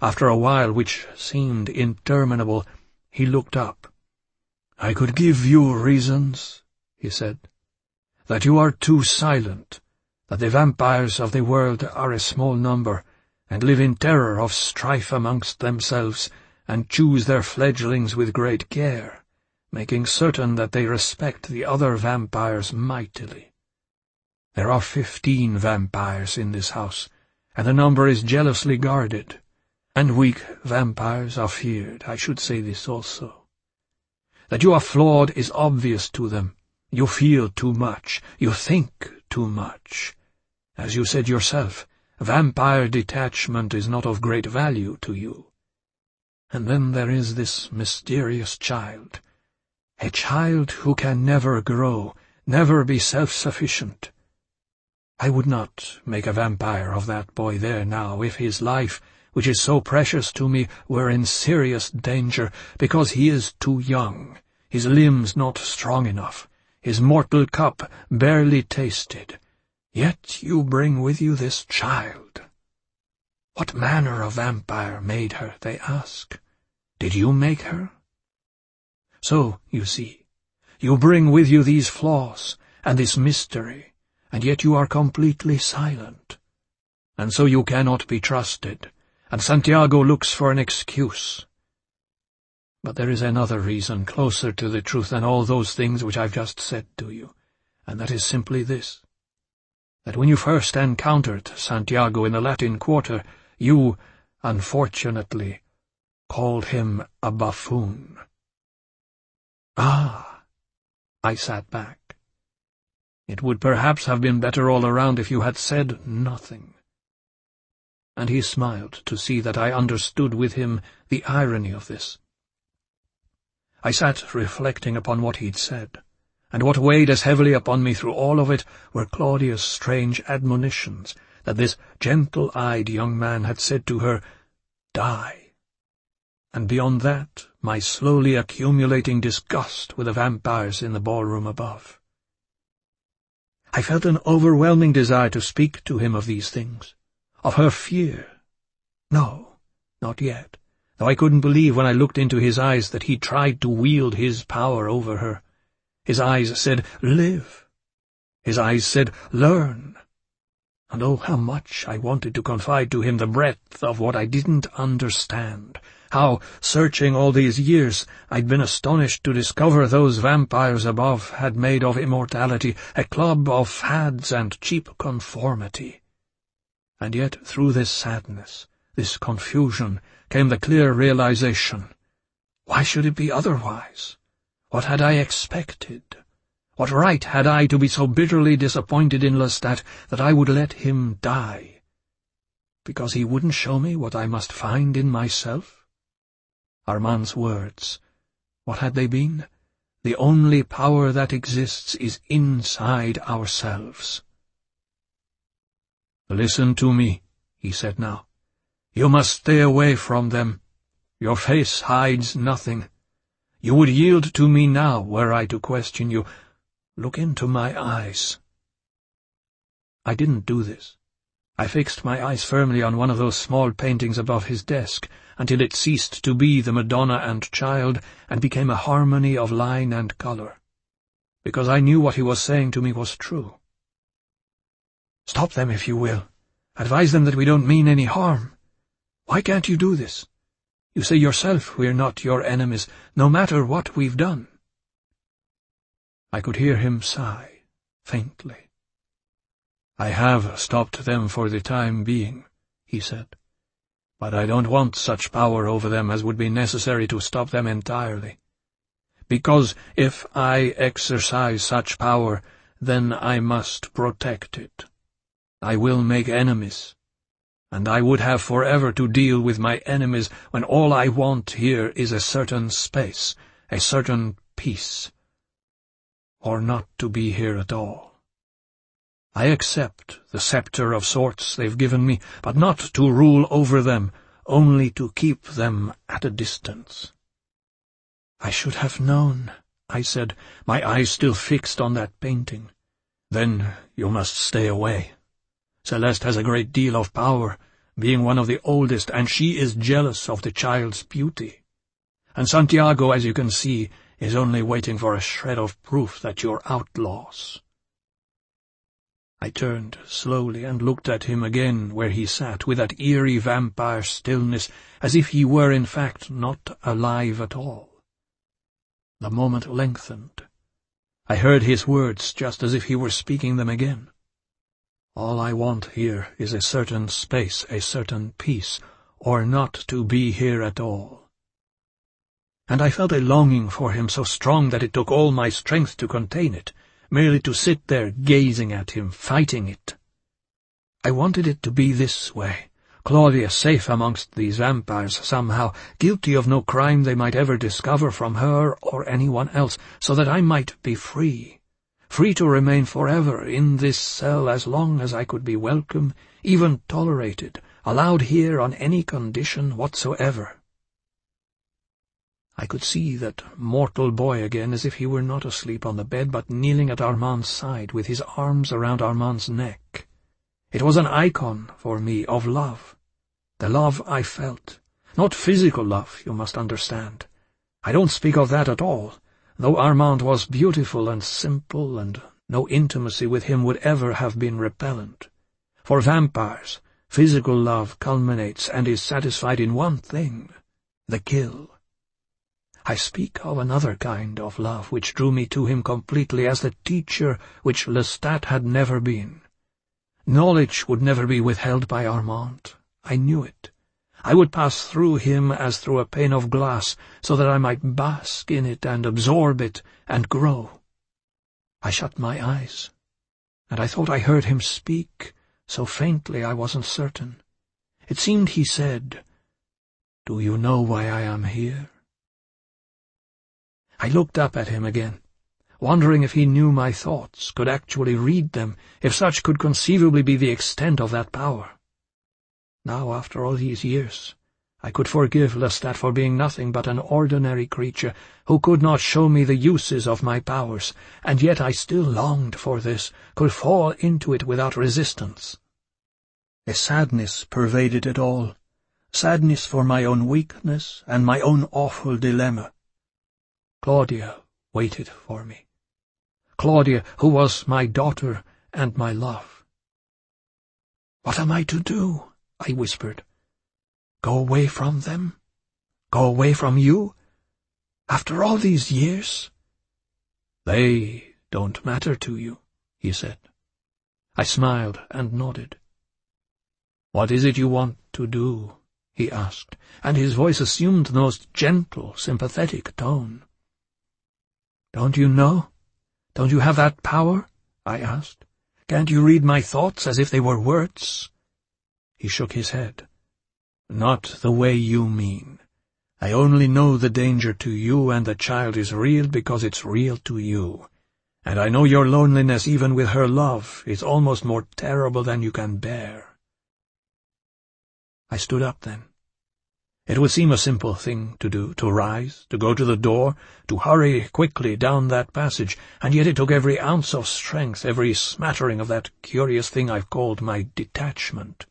After a while, which seemed interminable, he looked up. "I could give you reasons," he said. "That you are too silent, that the vampires of the world are a small number, and live in terror of strife amongst themselves, and choose their fledglings with great care, making certain that they respect the other vampires mightily. There are 15 vampires in this house, and the number is jealously guarded, and weak vampires are feared. I should say this also. That you are flawed is obvious to them. You feel too much, you think too much. As you said yourself, vampire detachment is not of great value to you. And then there is this mysterious child, a child who can never grow, never be self-sufficient. I would not make a vampire of that boy there now if his life, which is so precious to me, were in serious danger, because he is too young, his limbs not strong enough, his mortal cup barely tasted. Yet you bring with you this child. What manner of vampire made her, they ask. Did you make her? So, you see, you bring with you these flaws and this mystery, and yet you are completely silent. And so you cannot be trusted, and Santiago looks for an excuse. But there is another reason closer to the truth than all those things which I've just said to you, and that is simply this. That when you first encountered Santiago in the Latin Quarter, you, unfortunately, called him a buffoon. Ah! I sat back. It would perhaps have been better all around if you had said nothing. And he smiled to see that I understood with him the irony of this. I sat reflecting upon what he'd said, and what weighed as heavily upon me through all of it were Claudia's strange admonitions that this gentle-eyed young man had said to her, "Die." And beyond that, my slowly accumulating disgust with the vampires in the ballroom above. I felt an overwhelming desire to speak to him of these things, of her fear. No, not yet, though I couldn't believe when I looked into his eyes that he tried to wield his power over her. His eyes said, "Live." His eyes said, "Learn." And oh, how much I wanted to confide to him the breadth of what I didn't understand, how, searching all these years, I'd been astonished to discover those vampires above had made of immortality a club of fads and cheap conformity. And yet through this sadness, this confusion, came the clear realization. Why should it be otherwise? What had I expected? What right had I to be so bitterly disappointed in Lestat that I would let him die? Because he wouldn't show me what I must find in myself? Armand's words, what had they been? The only power that exists is inside ourselves. "Listen to me," he said now. "You must stay away from them. Your face hides nothing. You would yield to me now were I to question you. Look into my eyes." I didn't do this. I fixed my eyes firmly on one of those small paintings above his desk, until it ceased to be the Madonna and Child, and became a harmony of line and color, because I knew what he was saying to me was true. "Stop them if you will. Advise them that we don't mean any harm. Why can't you do this? You say yourself we're not your enemies, no matter what we've done." I could hear him sigh, faintly. "I have stopped them for the time being," he said, "but I don't want such power over them as would be necessary to stop them entirely. Because if I exercise such power, then I must protect it. I will make enemies, and I would have forever to deal with my enemies when all I want here is a certain space, a certain peace, or not to be here at all. I accept the scepter of sorts they've given me, but not to rule over them, only to keep them at a distance." "I should have known," I said, my eyes still fixed on that painting. "Then you must stay away. Celeste has a great deal of power, being one of the oldest, and she is jealous of the child's beauty. And Santiago, as you can see, is only waiting for a shred of proof that you're outlaws." I turned slowly and looked at him again where he sat, with that eerie vampire stillness, as if he were in fact not alive at all. The moment lengthened. I heard his words just as if he were speaking them again. "All I want here is a certain space, a certain peace, or not to be here at all." And I felt a longing for him so strong that it took all my strength to contain it, merely to sit there gazing at him, fighting it. I wanted it to be this way, Claudia safe amongst these vampires somehow, guilty of no crime they might ever discover from her or anyone else, so that I might be free to remain forever in this cell as long as I could be welcome, even tolerated, allowed here on any condition whatsoever. I could see that mortal boy again, as if he were not asleep on the bed, but kneeling at Armand's side, with his arms around Armand's neck. It was an icon for me of love, the love I felt. Not physical love, you must understand. I don't speak of that at all, though Armand was beautiful and simple, and no intimacy with him would ever have been repellent. For vampires, physical love culminates and is satisfied in one thing, the kill. I speak of another kind of love which drew me to him completely as the teacher which Lestat had never been. Knowledge would never be withheld by Armand. I knew it. I would pass through him as through a pane of glass, so that I might bask in it and absorb it and grow. I shut my eyes, and I thought I heard him speak, so faintly I wasn't certain. It seemed he said, "Do you know why I am here?" I looked up at him again, wondering if he knew my thoughts, could actually read them, if such could conceivably be the extent of that power. Now, after all these years, I could forgive Lestat for being nothing but an ordinary creature who could not show me the uses of my powers, and yet I still longed for this, could fall into it without resistance. A sadness pervaded it all, sadness for my own weakness and my own awful dilemma. Claudia waited for me. Claudia, who was my daughter and my love. "What am I to do?" I whispered. "Go away from them? Go away from you? After all these years?" "They don't matter to you," he said. I smiled and nodded. "What is it you want to do?" he asked, and his voice assumed the most gentle, sympathetic tone. "Don't you know? Don't you have that power?" I asked. "Can't you read my thoughts as if they were words?" He shook his head. "Not the way you mean. I only know the danger to you and the child is real because it's real to you. And I know your loneliness, even with her love, is almost more terrible than you can bear." I stood up then. It would seem a simple thing to do, to rise, to go to the door, to hurry quickly down that passage, and yet it took every ounce of strength, every smattering of that curious thing I've called my detachment.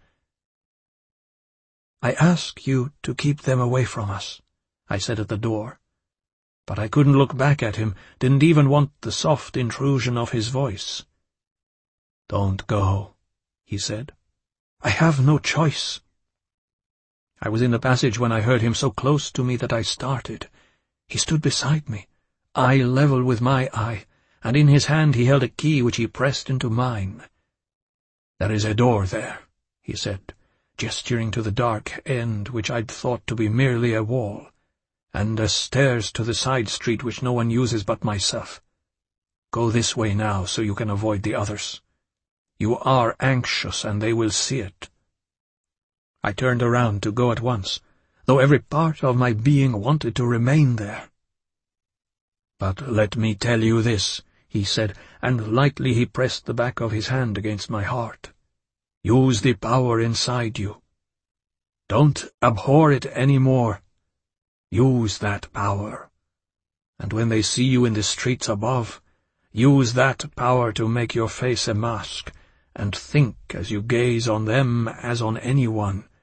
"I ask you to keep them away from us," I said at the door. But I couldn't look back at him, didn't even want the soft intrusion of his voice. "Don't go," he said. "I have no choice." I was in the passage when I heard him so close to me that I started. He stood beside me, eye level with my eye, and in his hand he held a key which he pressed into mine. "There is a door there," he said, gesturing to the dark end which I'd thought to be merely a wall, "and stairs to the side street which no one uses but myself. Go this way now so you can avoid the others. You are anxious, and they will see it." I turned around to go at once, though every part of my being wanted to remain there. "But let me tell you this," he said, and lightly he pressed the back of his hand against my heart. "Use the power inside you. Don't abhor it any more. Use that power. And when they see you in the streets above, use that power to make your face a mask, and think as you gaze on them as on anyone,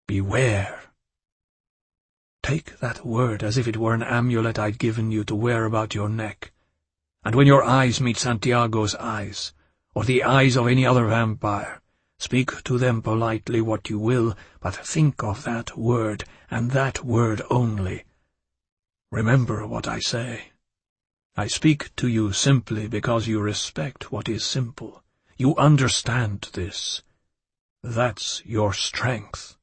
Beware. Take that word as if it were an amulet I'd given you to wear about your neck, and when your eyes meet Santiago's eyes, or the eyes of any other vampire, speak to them politely what you will, but think of that word, and that word only. Remember what I say. I speak to you simply because you respect what is simple. You understand this. That's your strength.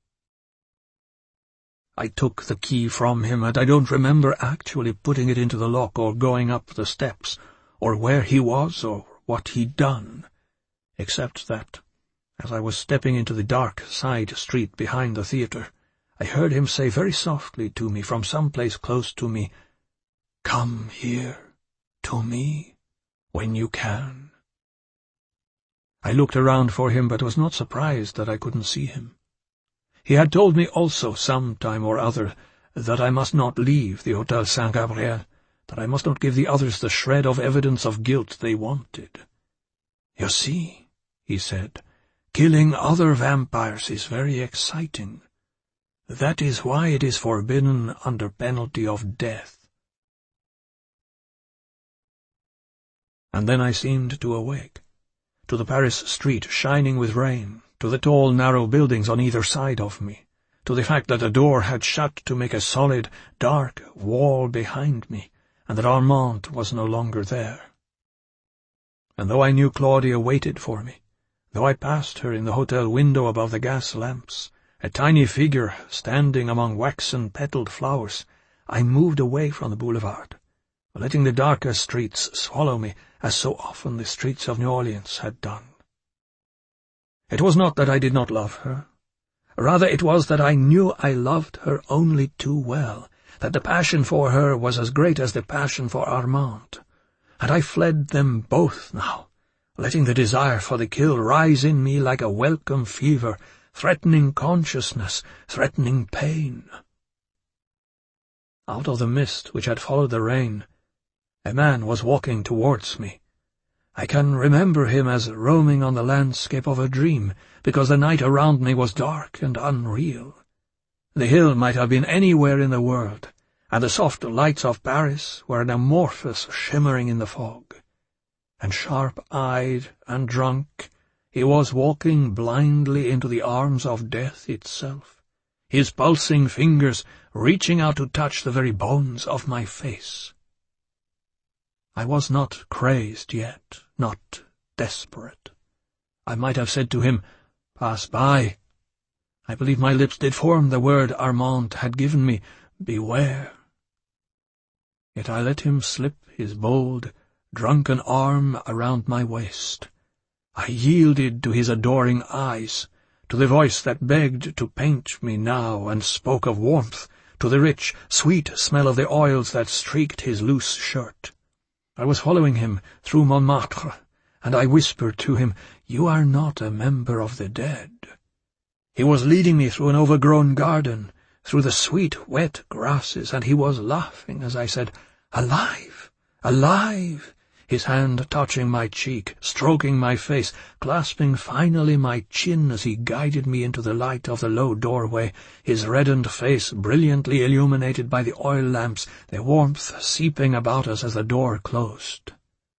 I took the key from him, and I don't remember actually putting it into the lock or going up the steps, or where he was or what he'd done, except that, as I was stepping into the dark side street behind the theatre, I heard him say very softly to me from some place close to me, "Come here, to me, when you can." I looked around for him, but was not surprised that I couldn't see him. He had told me also some time or other that I must not leave the Hôtel Saint-Gabriel, that I must not give the others the shred of evidence of guilt they wanted. "You see," he said, "killing other vampires is very exciting. That is why it is forbidden under penalty of death." And then I seemed to awake, to the Paris street shining with rain, to the tall, narrow buildings on either side of me, to the fact that the door had shut to make a solid, dark wall behind me, and that Armand was no longer there. And though I knew Claudia waited for me, though I passed her in the hotel window above the gas lamps, a tiny figure standing among waxen-petalled flowers, I moved away from the boulevard, letting the darker streets swallow me, as so often the streets of New Orleans had done. It was not that I did not love her. Rather it was that I knew I loved her only too well, that the passion for her was as great as the passion for Armand, and I fled them both now, letting the desire for the kill rise in me like a welcome fever, threatening consciousness, threatening pain. Out of the mist which had followed the rain, a man was walking towards me. I can remember him as roaming on the landscape of a dream, because the night around me was dark and unreal. The hill might have been anywhere in the world, and the soft lights of Paris were an amorphous shimmering in the fog. And sharp-eyed and drunk, he was walking blindly into the arms of death itself, his pulsing fingers reaching out to touch the very bones of my face. I was not crazed yet, not desperate. I might have said to him, "Pass by." I believe my lips did form the word Armand had given me, "Beware." Yet I let him slip his bold, drunken arm around my waist. I yielded to his adoring eyes, to the voice that begged to paint me now and spoke of warmth, to the rich, sweet smell of the oils that streaked his loose shirt. I was following him through Montmartre, and I whispered to him, "You are not a member of the dead." He was leading me through an overgrown garden, through the sweet, wet grasses, and he was laughing as I said, "Alive! Alive!" his hand touching my cheek, stroking my face, clasping finally my chin as he guided me into the light of the low doorway, his reddened face brilliantly illuminated by the oil lamps, their warmth seeping about us as the door closed.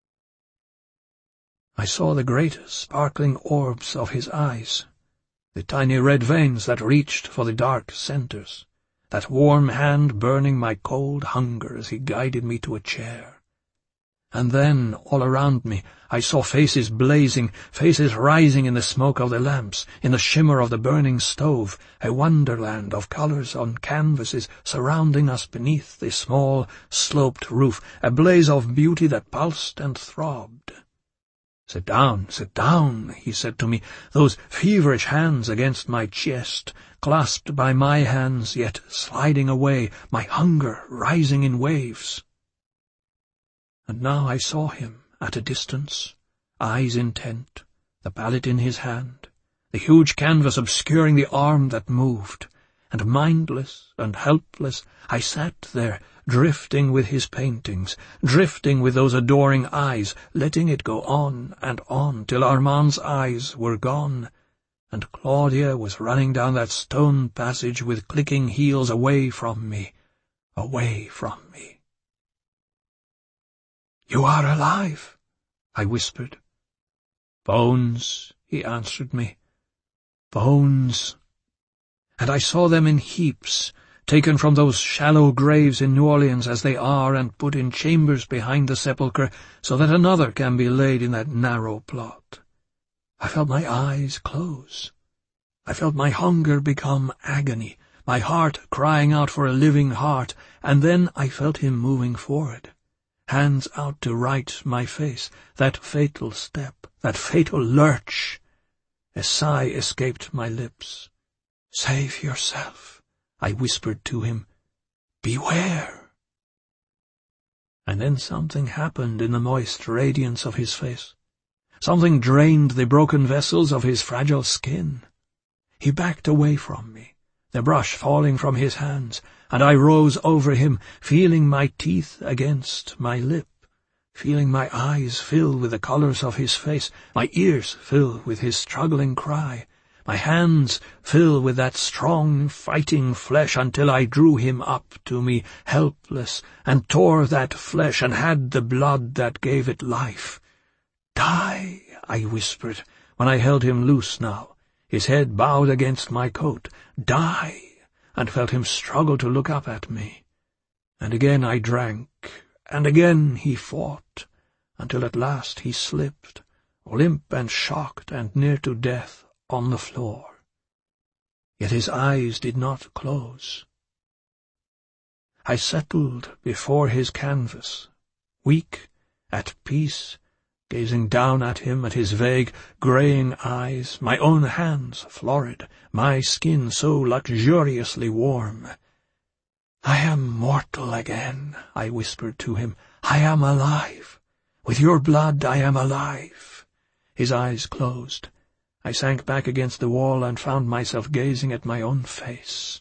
I saw the great sparkling orbs of his eyes, the tiny red veins that reached for the dark centers, that warm hand burning my cold hunger as he guided me to a chair. And then, all around me, I saw faces blazing, faces rising in the smoke of the lamps, in the shimmer of the burning stove, a wonderland of colors on canvases surrounding us beneath the small, sloped roof, a blaze of beauty that pulsed and throbbed. Sit down, he said to me, those feverish hands against my chest, clasped by my hands, yet sliding away, my hunger rising in waves. And now I saw him, at a distance, eyes intent, the palette in his hand, the huge canvas obscuring the arm that moved, and mindless and helpless I sat there, drifting with his paintings, drifting with those adoring eyes, letting it go on and on till Armand's eyes were gone, and Claudia was running down that stone passage with clicking heels away from me, away from me. "You are alive," I whispered. "Bones," he answered me. "Bones." And I saw them in heaps, taken from those shallow graves in New Orleans as they are, and put in chambers behind the sepulchre, so that another can be laid in that narrow plot. I felt my eyes close. I felt my hunger become agony, my heart crying out for a living heart, and then I felt him moving forward, hands out to right my face, that fatal step, that fatal lurch. A sigh escaped my lips. "Save yourself," I whispered to him. "Beware." And then something happened in the moist radiance of his face. Something drained the broken vessels of his fragile skin. He backed away from me, the brush falling from his hands, and I rose over him, feeling my teeth against my lip, feeling my eyes fill with the colours of his face, my ears fill with his struggling cry, my hands fill with that strong, fighting flesh, until I drew him up to me, helpless, and tore that flesh and had the blood that gave it life. "Die," I whispered, when I held him loose now, his head bowed against my coat. "Die," and felt him struggle to look up at me. And again I drank, and again he fought, until at last he slipped, limp and shocked and near to death, on the floor. Yet his eyes did not close. I settled before his canvas, weak, at peace, gazing down at him, at his vague, greying eyes, my own hands florid, my skin so luxuriously warm. "I am mortal again," I whispered to him. "I am alive. With your blood I am alive." His eyes closed. I sank back against the wall and found myself gazing at my own face.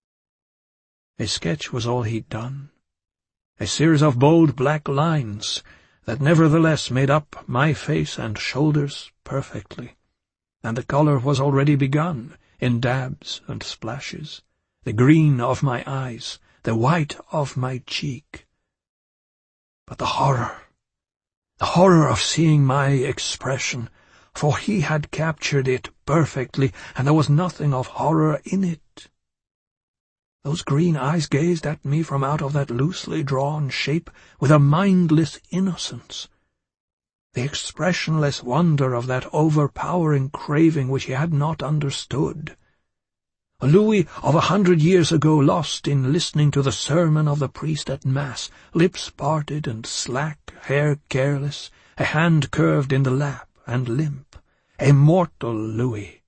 A sketch was all he'd done, a series of bold black lines that nevertheless made up my face and shoulders perfectly, and the colour was already begun, in dabs and splashes, the green of my eyes, the white of my cheek. But the horror of seeing my expression, for he had captured it perfectly, and there was nothing of horror in it. Those green eyes gazed at me from out of that loosely drawn shape with a mindless innocence, the expressionless wonder of that overpowering craving which he had not understood. A Louis of 100 years ago, lost in listening to the sermon of the priest at Mass, lips parted and slack, hair careless, a hand curved in the lap and limp, a mortal Louis.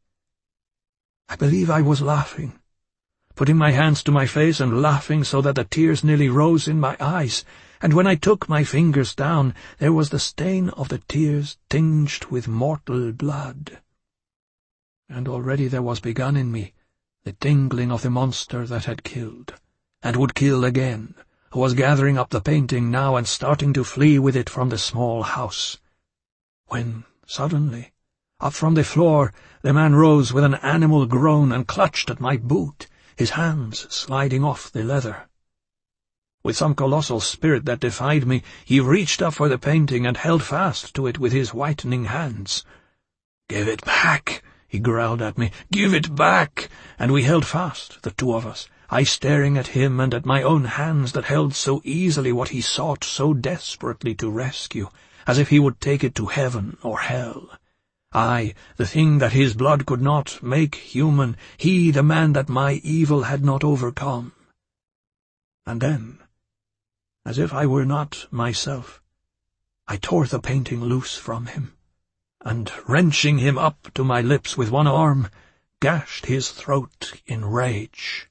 I believe I was laughing, putting my hands to my face and laughing so that the tears nearly rose in my eyes, and when I took my fingers down, there was the stain of the tears tinged with mortal blood. And already there was begun in me the tingling of the monster that had killed, and would kill again, who was gathering up the painting now and starting to flee with it from the small house. When, suddenly, up from the floor, the man rose with an animal groan and clutched at my boot, his hands sliding off the leather. With some colossal spirit that defied me, he reached up for the painting and held fast to it with his whitening hands. "Give it back," he growled at me. "Give it back!" And we held fast, the two of us, I staring at him and at my own hands that held so easily what he sought so desperately to rescue, as if he would take it to heaven or hell. I, the thing that his blood could not make human, he, the man that my evil had not overcome. And then, as if I were not myself, I tore the painting loose from him, and, wrenching him up to my lips with one arm, gashed his throat in rage.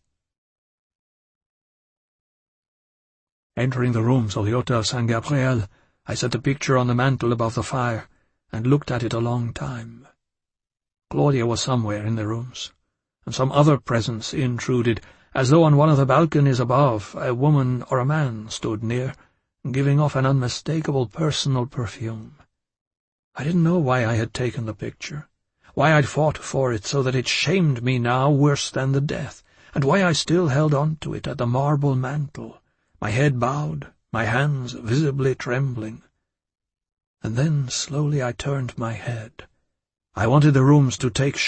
Entering the rooms of the Hôtel Saint-Gabriel, I set the picture on the mantel above the fire, and looked at it a long time. Claudia was somewhere in the rooms, and some other presence intruded, as though on one of the balconies above a woman or a man stood near, giving off an unmistakable personal perfume. I didn't know why I had taken the picture, why I'd fought for it so that it shamed me now worse than the death, and why I still held on to it at the marble mantel, my head bowed, my hands visibly trembling. And then slowly I turned my head. I wanted the rooms to take